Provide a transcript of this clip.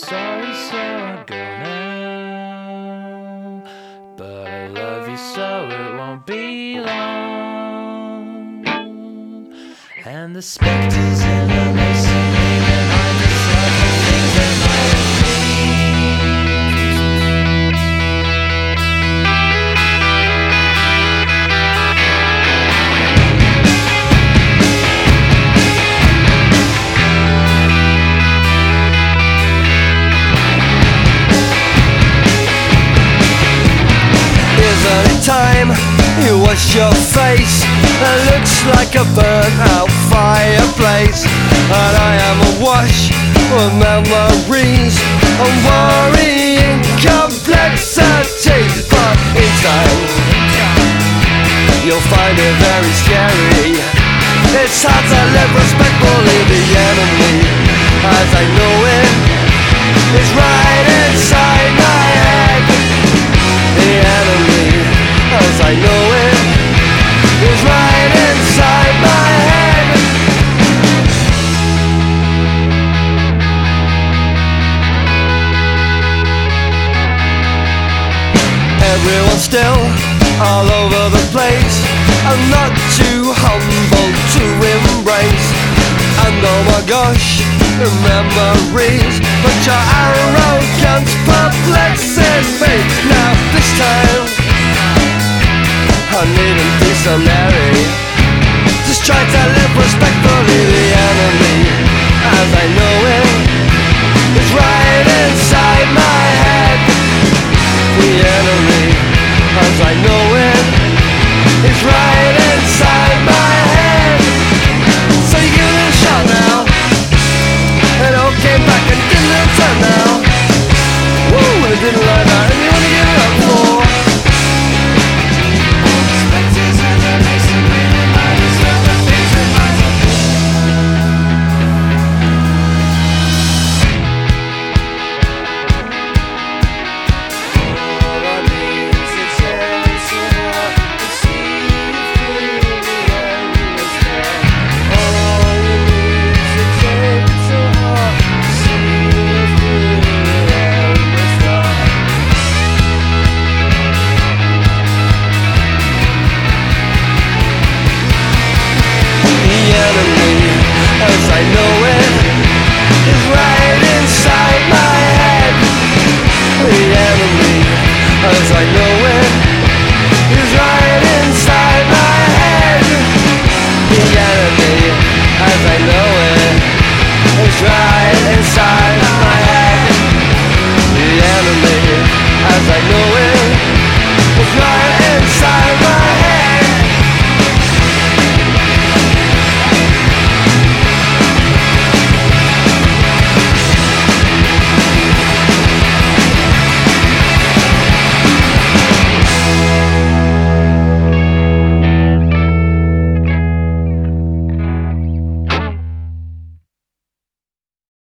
sorry, so I go now. But I love you, so it won't be long. And the specters in the masonry behind the seven things that might have time you wash your face, it looks like a burnt out fireplace. And I am awash with memories and worrying complexity. But in time you'll find it very scary. It's hard to live respectfully. The enemy, as I know it, is right inside my head. The enemy, as I know it, is right inside my head. Everyone's still all over the place. I'm not too humble to embrace. And oh my gosh, the memories, but your arrogance perplexes me. Now this time I needn't be so merry. Just try to live respectfully. The enemy, as I know it, is right inside my head. The enemy, as I know it, is right